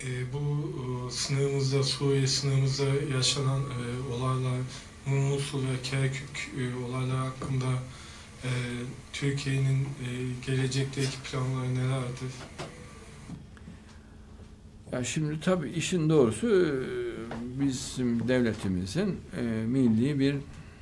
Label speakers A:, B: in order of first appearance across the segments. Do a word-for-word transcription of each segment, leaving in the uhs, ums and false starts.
A: E, bu e, sınırımızda, Suriye sınırımızda yaşanan e, olaylar, Musul ve Kerkük e, olaylar hakkında e, Türkiye'nin e, gelecekteki planları nelerdir?
B: Ya şimdi tabii işin doğrusu e, bizim devletimizin e, milli bir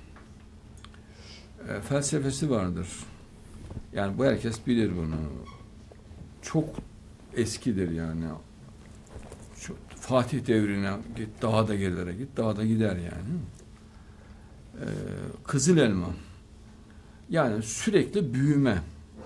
B: e, felsefesi vardır. Yani bu herkes bilir bunu. Çok eskidir yani. Şu Fatih devrine git, daha da gerilere git, daha da gider yani. Ee, Kızıl elma. Yani sürekli büyüme.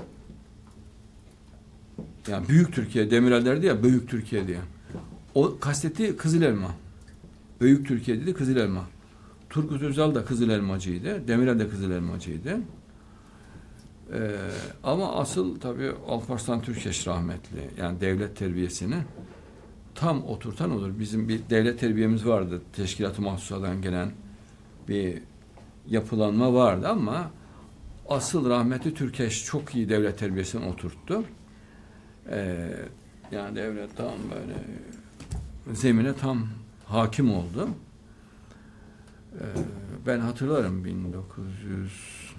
B: Yani büyük Türkiye, Demirel derdi ya, büyük Türkiye diye. O kastettiği Kızıl elma. Büyük Türkiye dedi, Kızıl elma. Turgut Özal da Kızıl elmacıydı, Demirel de Kızıl elmacıydı. Ee, ama asıl tabii Alparslan Türkeş rahmetli, yani devlet terbiyesini tam oturtan olur. Bizim bir devlet terbiyemiz vardı. Teşkilat-ı Mahsusa'dan gelen bir yapılanma vardı ama asıl rahmetli Türkeş çok iyi devlet terbiyesini oturttu. Ee, yani devlet tam böyle zemine tam hakim oldu. Ee, ben hatırlarım bin dokuz yüz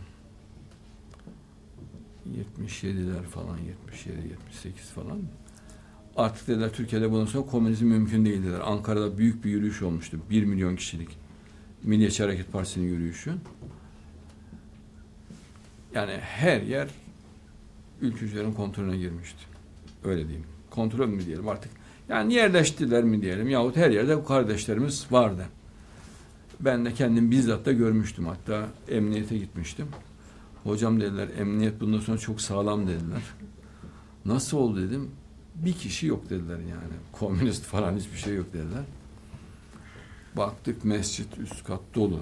B: yetmiş yediler falan, yetmiş yedi yetmiş sekiz falan. Artık dediler Türkiye'de bundan sonra komünizm mümkün değil dediler. Ankara'da büyük bir yürüyüş olmuştu. Bir milyon kişilik. Milliyetçi Hareket Partisi'nin yürüyüşü. Yani her yer ülkücülerin kontrolüne girmişti. Öyle diyeyim. Kontrol mü diyelim artık. Yani yerleştiler mi diyelim. Yahut her yerde bu kardeşlerimiz vardı. Ben de kendim bizzat da görmüştüm. Hatta emniyete gitmiştim. Hocam dediler emniyet bundan sonra çok sağlam dediler. Nasıl oldu dedim. Bir kişi yok dediler yani. Komünist falan hiçbir şey yok dediler. Baktık mescit üst kat dolu.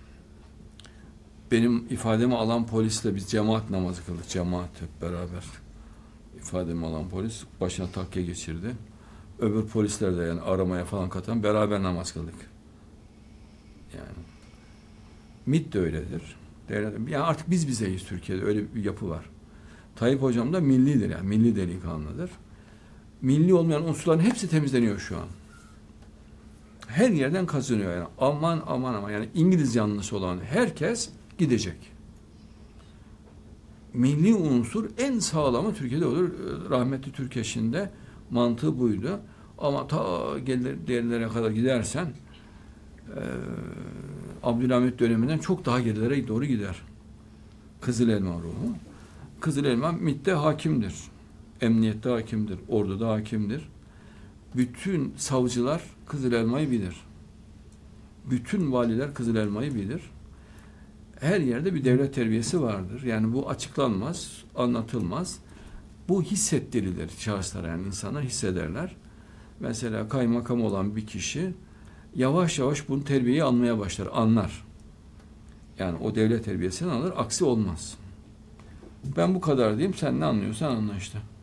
B: Benim ifademi alan polisle biz cemaat namazı kıldık. Cemaat hep beraber. İfademi alan polis başına takke geçirdi. Öbür polisler de yani aramaya falan katan beraber namaz kıldık. Yani MİT de öyledir. Yani artık biz bizeyiz Türkiye'de. Öyle bir yapı var. Tayyip Hocam da millidir yani. Milli delikanlıdır. Milli olmayan unsurların hepsi temizleniyor şu an. Her yerden kazanıyor yani. Aman aman aman yani İngiliz yanlısı olan herkes gidecek. Milli unsur en sağlamı Türkiye'de olur. Rahmetli Türkeş'in de mantığı buydu. Ama ta gelir değerlere kadar gidersen e, Abdülhamit döneminden çok daha gerilere doğru gider. Kızıl elma ruhu. Kızıl elma MİT'te hakimdir. Emniyette hakimdir. Orduda hakimdir. Bütün savcılar Kızıl elmayı bilir. Bütün valiler Kızıl elmayı bilir. Her yerde bir devlet terbiyesi vardır. Yani bu açıklanmaz, anlatılmaz. Bu hissettirilir şahıslara yani insanlar hissederler. Mesela kaymakam olan bir kişi yavaş yavaş bunu terbiyeyi almaya başlar, anlar. Yani o devlet terbiyesini alır, aksi olmaz. Ben bu kadar diyeyim, sen ne anlıyorsan anla işte.